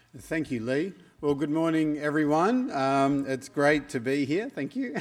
Thank you, Lee. Well, good morning, everyone. It's great to be here. Thank you.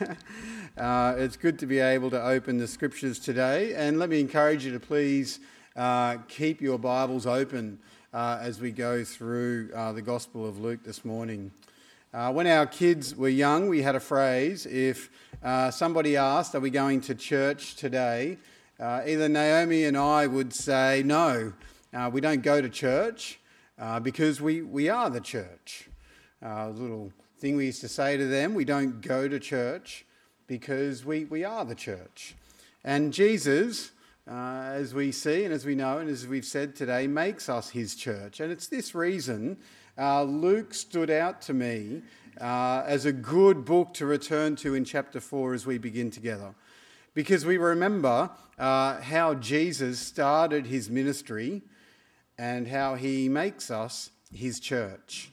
It's good to be able to open the scriptures today. And let me encourage you to please keep your Bibles open as we go through the Gospel of Luke this morning. When our kids were young, we had a phrase. If somebody asked, are we going to church today? Either Naomi and I would say, no, we don't go to church. Because we are the church. A little thing we used to say to them, we don't go to church because we are the church. And Jesus, as we see and as we know and as we've said today, makes us his church. And it's this reason Luke stood out to me as a good book to return to in chapter 4 as we begin together. Because we remember how Jesus started his ministry and how he makes us his church.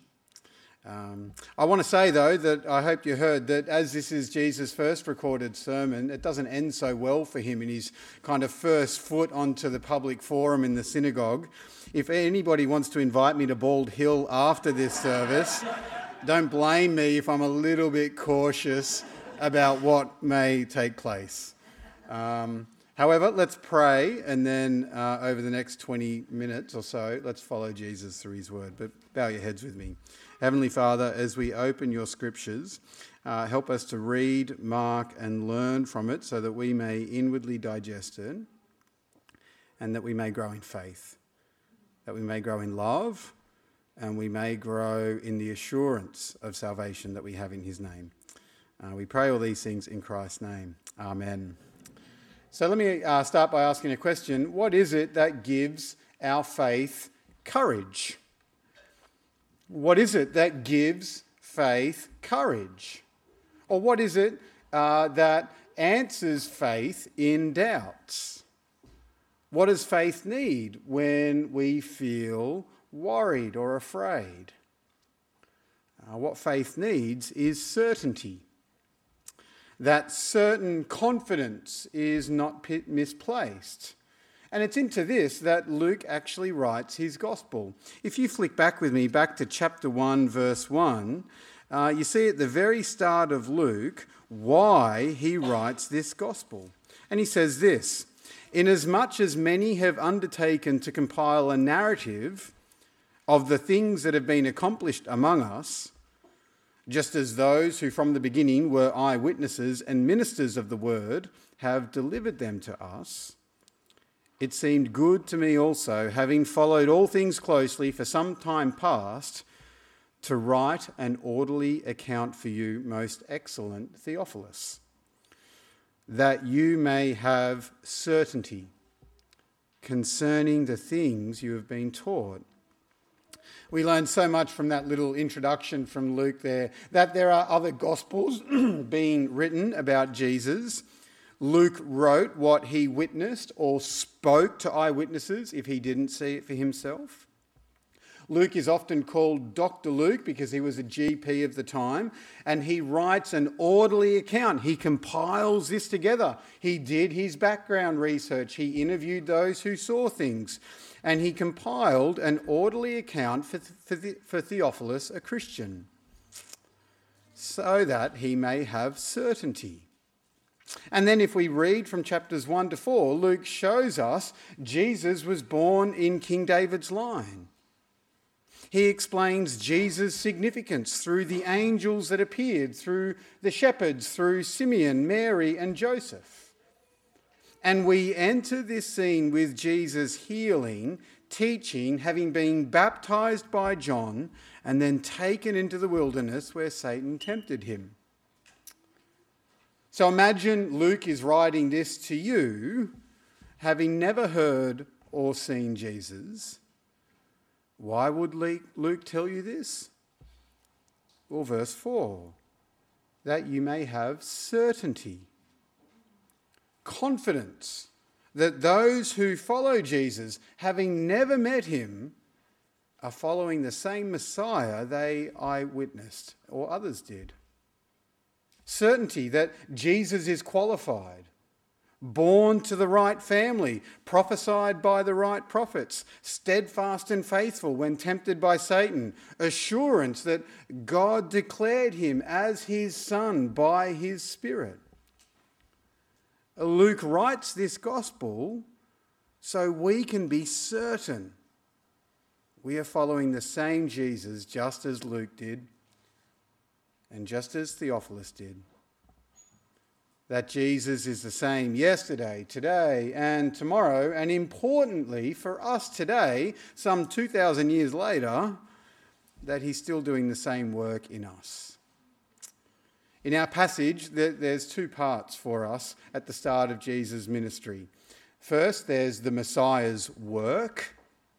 I want to say, though, that I hope you heard that as this is Jesus' first recorded sermon, it doesn't end so well for him in his kind of first foot onto the public forum in the synagogue. If anybody wants to invite me to Bald Hill after this service, don't blame me if I'm a little bit cautious about what may take place. However, let's pray, and then over the next 20 minutes or so, let's follow Jesus through his word. But bow your heads with me. Heavenly Father, as we open your scriptures, help us to read, mark, and learn from it so that we may inwardly digest it and that we may grow in faith, that we may grow in love, and we may grow in the assurance of salvation that we have in his name. We pray all these things in Christ's name. Amen. So let me start by asking a question. What is it that gives our faith courage? What is it that gives faith courage? Or what is it that answers faith in doubts? What does faith need when we feel worried or afraid? What faith needs is certainty. That certain confidence is not misplaced. And it's into this that Luke actually writes his gospel. If you flick back with me, back to chapter 1, verse 1, you see at the very start of Luke why he writes this gospel. And he says this, "Inasmuch as many have undertaken to compile a narrative of the things that have been accomplished among us, just as those who from the beginning were eyewitnesses and ministers of the word have delivered them to us, it seemed good to me also, having followed all things closely for some time past, to write an orderly account for you, most excellent Theophilus, that you may have certainty concerning the things you have been taught." We learned so much from that little introduction from Luke there, that there are other gospels being written about Jesus. Luke wrote what he witnessed or spoke to eyewitnesses if he didn't see it for himself. Luke is often called Dr. Luke because he was a GP of the time, and he writes an orderly account. He compiles this together. He did his background research. He interviewed those who saw things. And he compiled an orderly account for Theophilus, a Christian, so that he may have certainty. And then if we read from chapters 1 to 4, Luke shows us Jesus was born in King David's line. He explains Jesus' significance through the angels that appeared, through the shepherds, through Simeon, Mary, and Joseph. And we enter this scene with Jesus healing, teaching, having been baptized by John, and then taken into the wilderness where Satan tempted him. So imagine Luke is writing this to you, having never heard or seen Jesus. Why would Luke tell you this? Well, verse 4, that you may have certainty. Confidence that those who follow Jesus, having never met him, are following the same Messiah they eyewitnessed or others did. Certainty that Jesus is qualified, born to the right family, prophesied by the right prophets, steadfast and faithful when tempted by Satan, assurance that God declared him as his son by his Spirit. Luke writes this gospel so we can be certain we are following the same Jesus, just as Luke did and just as Theophilus did. That Jesus is the same yesterday, today, and tomorrow, and importantly for us today, some 2,000 years later, that he's still doing the same work in us. In our passage, there's two parts for us at the start of Jesus' ministry. First, there's the Messiah's work,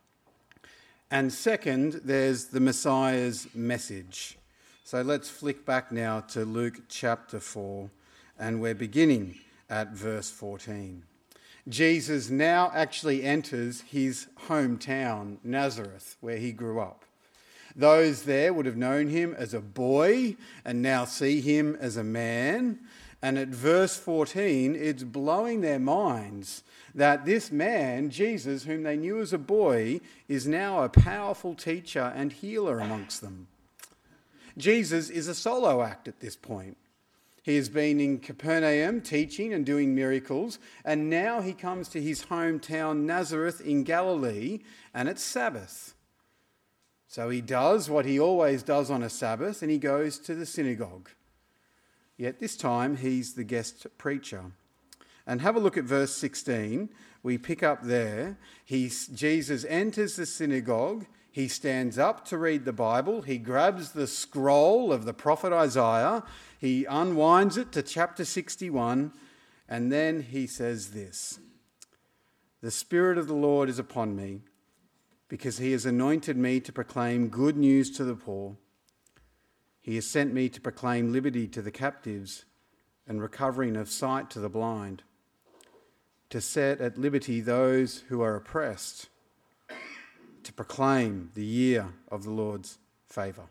and second, there's the Messiah's message. So let's flick back now to Luke chapter 4. And we're beginning at verse 14. Jesus now actually enters his hometown, Nazareth, where he grew up. Those there would have known him as a boy and now see him as a man. And at verse 14, it's blowing their minds that this man, Jesus, whom they knew as a boy, is now a powerful teacher and healer amongst them. Jesus is a solo act at this point. He has been in Capernaum teaching and doing miracles, and now he comes to his hometown Nazareth in Galilee, and it's Sabbath. So he does what he always does on a Sabbath, and he goes to the synagogue. Yet this time he's the guest preacher. And have a look at verse 16. We pick up there. Jesus enters the synagogue. He stands up to read the Bible. He grabs the scroll of the prophet Isaiah. He unwinds it to chapter 61. And then he says this: "The Spirit of the Lord is upon me, because he has anointed me to proclaim good news to the poor. He has sent me to proclaim liberty to the captives and recovering of sight to the blind, to set at liberty those who are oppressed, to proclaim the year of the Lord's favour."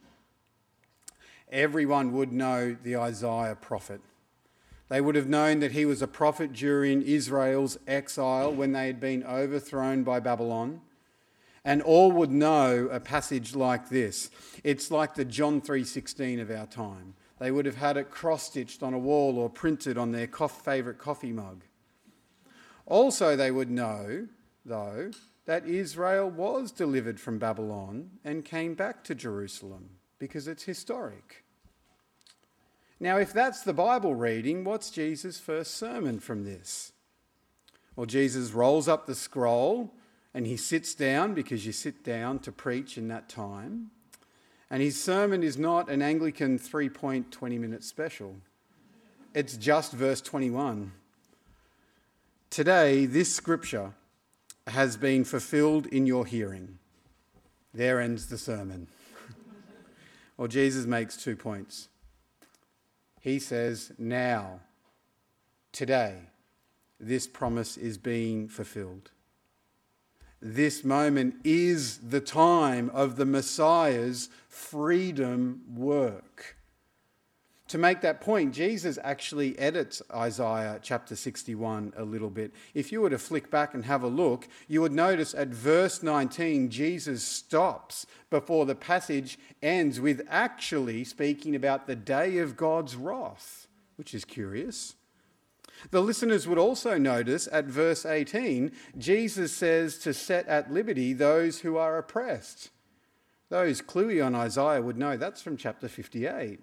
Everyone would know the Isaiah prophet. They would have known that he was a prophet during Israel's exile when they had been overthrown by Babylon. And all would know a passage like this. It's like the John 3:16 of our time. They would have had it cross-stitched on a wall or printed on their favourite coffee mug. Also they would know, though, that Israel was delivered from Babylon and came back to Jerusalem because it's historic. Now, if that's the Bible reading, what's Jesus' first sermon from this? Well, Jesus rolls up the scroll and he sits down, because you sit down to preach in that time. And his sermon is not an Anglican 3-point 20-minute special. It's just verse 21. "Today, this scripture has been fulfilled in your hearing." There ends the sermon. Well, Jesus makes 2 points. He says, now, today, this promise is being fulfilled. This moment is the time of the Messiah's freedom work. To make that point, Jesus actually edits Isaiah chapter 61 a little bit. If you were to flick back and have a look, you would notice at verse 19, Jesus stops before the passage ends with actually speaking about the day of God's wrath, which is curious. The listeners would also notice at verse 18, Jesus says to set at liberty those who are oppressed. Those cluey on Isaiah would know that's from chapter 58.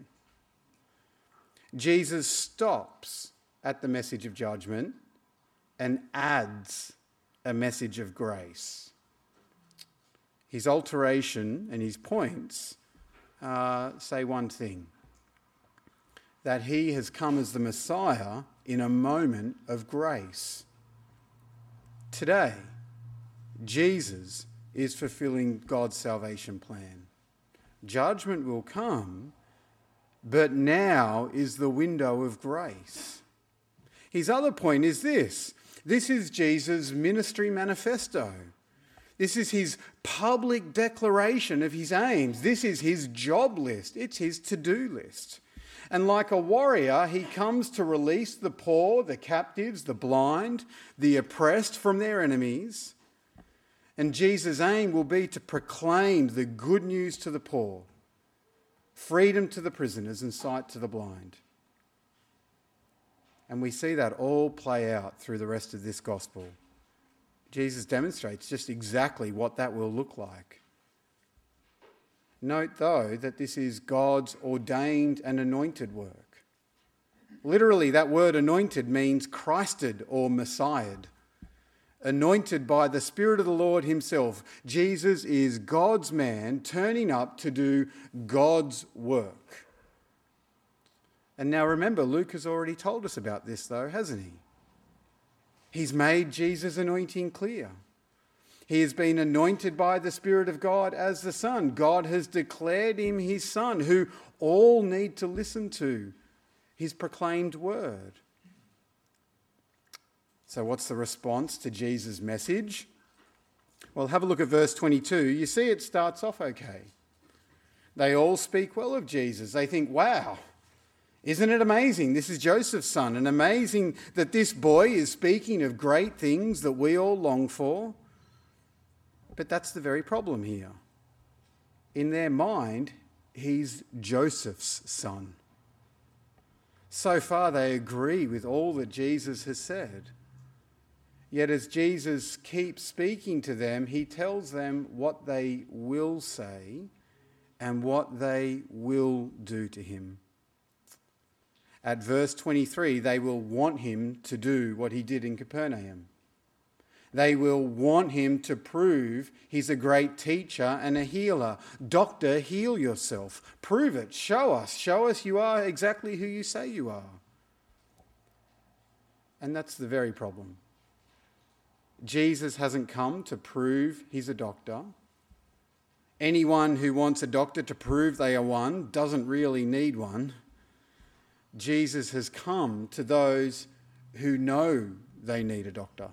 Jesus stops at the message of judgment and adds a message of grace. His alteration and his points say one thing: that he has come as the Messiah in a moment of grace. Today, Jesus is fulfilling God's salvation plan. Judgment will come, but now is the window of grace. His other point is this: this is Jesus' ministry manifesto. This is his public declaration of his aims. This is his job list. It's his to-do list. And like a warrior, he comes to release the poor, the captives, the blind, the oppressed from their enemies. And Jesus' aim will be to proclaim the good news to the poor, freedom to the prisoners, and sight to the blind. And we see that all play out through the rest of this gospel. Jesus demonstrates just exactly what that will look like. Note, though, that this is God's ordained and anointed work. Literally, that word anointed means Christed or Messiahed. Anointed by the Spirit of the Lord himself. Jesus is God's man turning up to do God's work. And now remember, Luke has already told us about this, though, hasn't he? He's made Jesus' anointing clear. He has been anointed by the Spirit of God as the Son. God has declared him his Son, who all need to listen to his proclaimed word. So what's the response to Jesus' message? Well, have a look at verse 22. You see it starts off okay. They all speak well of Jesus. They think, wow, isn't it amazing? This is Joseph's son, and amazing that this boy is speaking of great things that we all long for. But that's the very problem here. In their mind, he's Joseph's son. So far, they agree with all that Jesus has said. Yet as Jesus keeps speaking to them, he tells them what they will say and what they will do to him. At verse 23, they will want him to do what he did in Capernaum. They will want him to prove he's a great teacher and a healer. Doctor, heal yourself. Prove it. Show us you are exactly who you say you are. And that's the very problem. Jesus hasn't come to prove he's a doctor. Anyone who wants a doctor to prove they are one doesn't really need one. Jesus has come to those who know they need a doctor.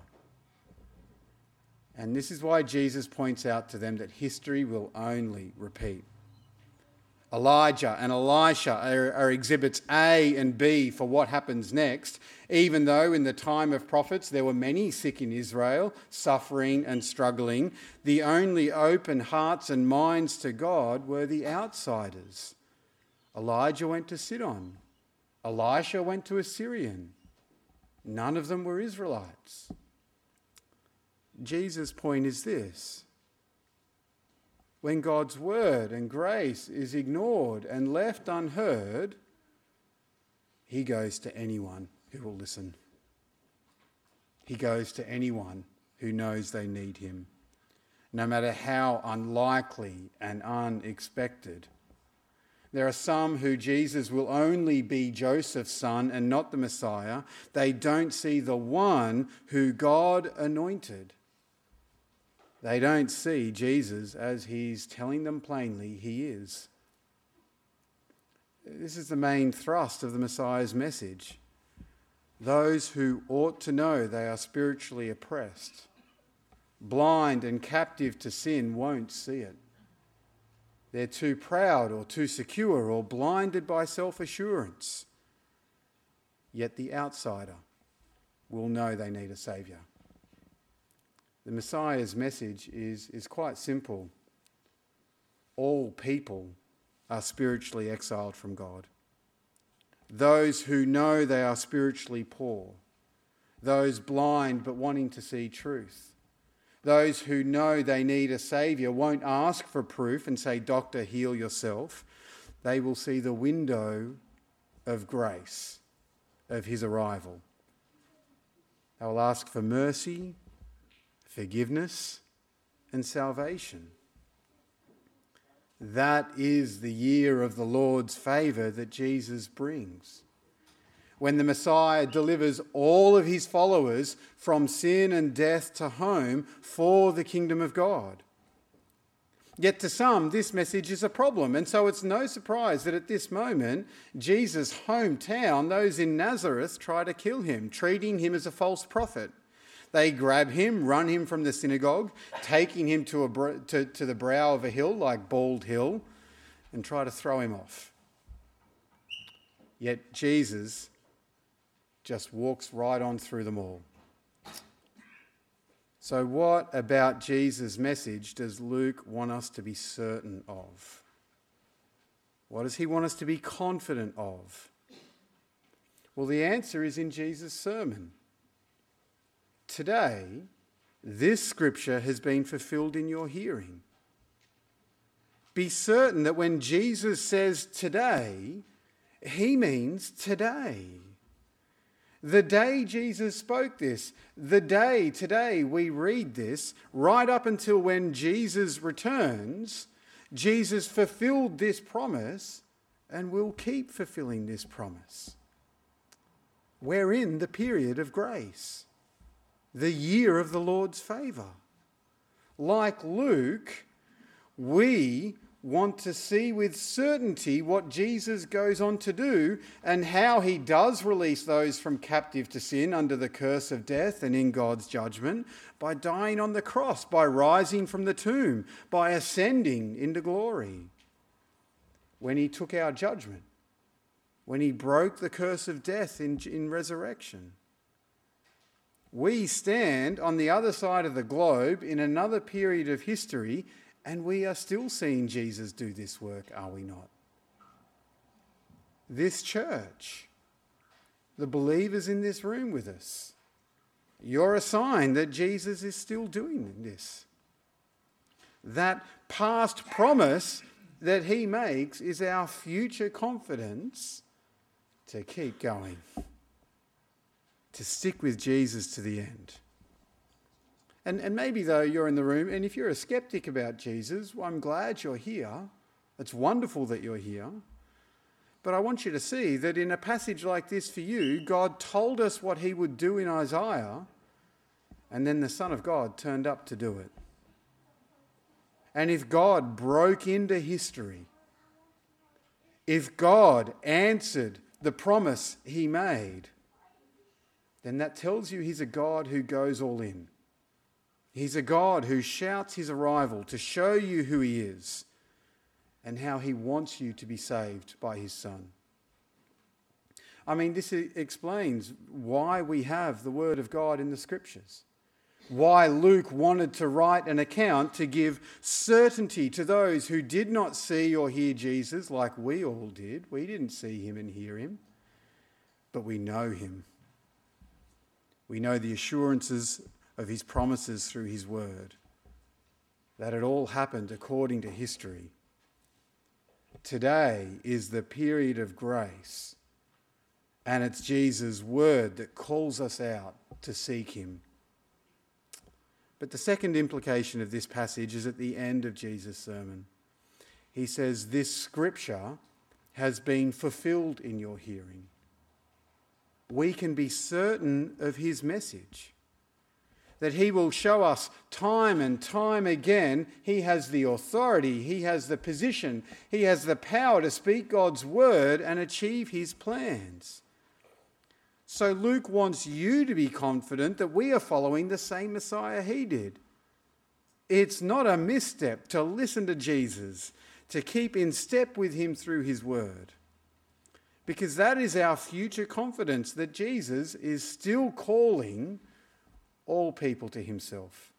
And this is why Jesus points out to them that history will only repeat. Elijah and Elisha are exhibits A and B for what happens next, even though in the time of prophets there were many sick in Israel, suffering and struggling. The only open hearts and minds to God were the outsiders. Elijah went to Sidon. Elisha went to a Syrian. None of them were Israelites. Jesus' point is this. When God's word and grace is ignored and left unheard, he goes to anyone who will listen. He goes to anyone who knows they need him, no matter how unlikely and unexpected. There are some who Jesus will only be Joseph's son and not the Messiah. They don't see the one who God anointed. They don't see Jesus as he's telling them plainly he is. This is the main thrust of the Messiah's message. Those who ought to know they are spiritually oppressed, blind and captive to sin, won't see it. They're too proud or too secure or blinded by self-assurance. Yet the outsider will know they need a saviour. The Messiah's message is quite simple. All people are spiritually exiled from God. Those who know they are spiritually poor, those blind but wanting to see truth, those who know they need a saviour won't ask for proof and say, "Doctor, heal yourself." They will see the window of grace, of his arrival. They will ask for mercy, forgiveness, and salvation. That is the year of the Lord's favour that Jesus brings, when the Messiah delivers all of his followers from sin and death to home for the kingdom of God. Yet to some, this message is a problem, and so it's no surprise that at this moment, Jesus' hometown, those in Nazareth, try to kill him, treating him as a false prophet. They grab him, run him from the synagogue, taking him to the brow of a hill like Bald Hill, and try to throw him off. Yet Jesus just walks right on through them all. So what about Jesus' message does Luke want us to be certain of? What does he want us to be confident of? Well, the answer is in Jesus' sermon. Today, this scripture has been fulfilled in your hearing. Be certain that when Jesus says today, he means today. The day Jesus spoke this, the day today we read this, right up until when Jesus returns, Jesus fulfilled this promise and will keep fulfilling this promise. We're in the period of grace, the year of the Lord's favour. Like Luke, we want to see with certainty what Jesus goes on to do and how he does release those from captive to sin under the curse of death and in God's judgment by dying on the cross, by rising from the tomb, by ascending into glory. When he took our judgment, when he broke the curse of death in resurrection. We stand on the other side of the globe in another period of history, and we are still seeing Jesus do this work, are we not? This church, the believers in this room with us, you're a sign that Jesus is still doing this. That past promise that he makes is our future confidence to keep going, to stick with Jesus to the end. And maybe though you're in the room, and if you're a skeptic about Jesus, well, I'm glad you're here. It's wonderful that you're here. But I want you to see that in a passage like this for you, God told us what he would do in Isaiah, and then the Son of God turned up to do it. And if God broke into history, if God answered the promise he made, then that tells you he's a God who goes all in. He's a God who shouts his arrival to show you who he is and how he wants you to be saved by his Son. I mean, this explains why we have the Word of God in the Scriptures. Why Luke wanted to write an account to give certainty to those who did not see or hear Jesus like we all did. We didn't see him and hear him, but we know him. We know the assurances of his promises through his word, that it all happened according to history. Today is the period of grace, and it's Jesus' word that calls us out to seek him. But the second implication of this passage is at the end of Jesus' sermon. He says, this scripture has been fulfilled in your hearing. We can be certain of his message, that he will show us time and time again he has the authority, he has the position, he has the power to speak God's word and achieve his plans. So Luke wants you to be confident that we are following the same Messiah he did. It's not a misstep to listen to Jesus, to keep in step with him through his word. Because that is our future confidence that Jesus is still calling all people to himself.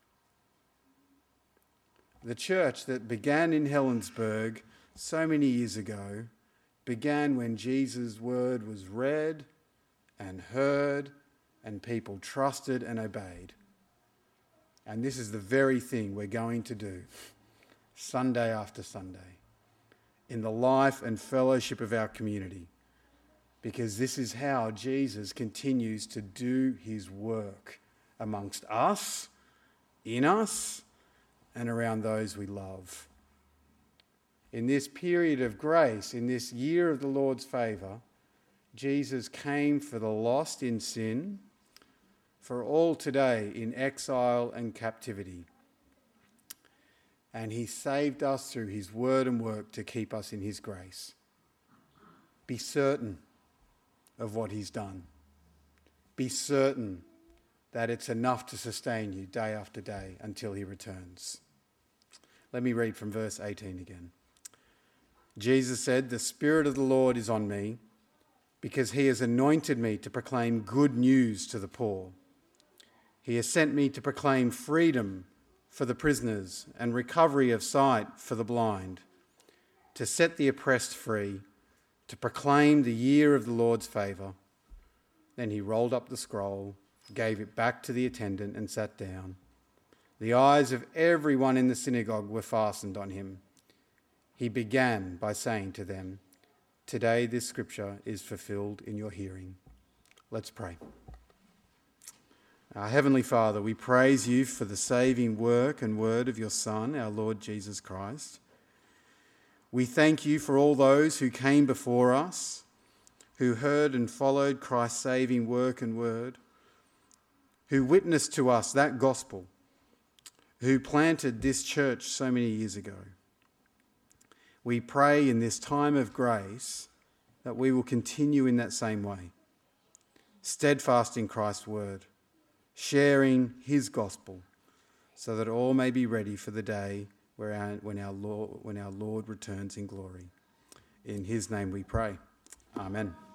The church that began in Helensburgh so many years ago began when Jesus' word was read and heard and people trusted and obeyed. And this is the very thing we're going to do Sunday after Sunday in the life and fellowship of our community, because this is how Jesus continues to do his work amongst us, in us, and around those we love. In this period of grace, in this year of the Lord's favour, Jesus came for the lost in sin, for all today in exile and captivity. And he saved us through his word and work to keep us in his grace. Be certain of what he's done. Be certain that it's enough to sustain you day after day until he returns. Let me read from verse 18 again. Jesus said, "The Spirit of the Lord is on me, because he has anointed me to proclaim good news to the poor. He has sent me to proclaim freedom for the prisoners and recovery of sight for the blind, to set the oppressed free, to proclaim the year of the Lord's favour." Then he rolled up the scroll, gave it back to the attendant and sat down. The eyes of everyone in the synagogue were fastened on him. He began by saying to them, "Today this scripture is fulfilled in your hearing." Let's pray. Our Heavenly Father, we praise you for the saving work and word of your Son, our Lord Jesus Christ. We thank you for all those who came before us, who heard and followed Christ's saving work and word, who witnessed to us that gospel, who planted this church so many years ago. We pray in this time of grace that we will continue in that same way, steadfast in Christ's word, sharing his gospel, so that all may be ready for the day when our Lord returns in glory. In his name we pray. Amen.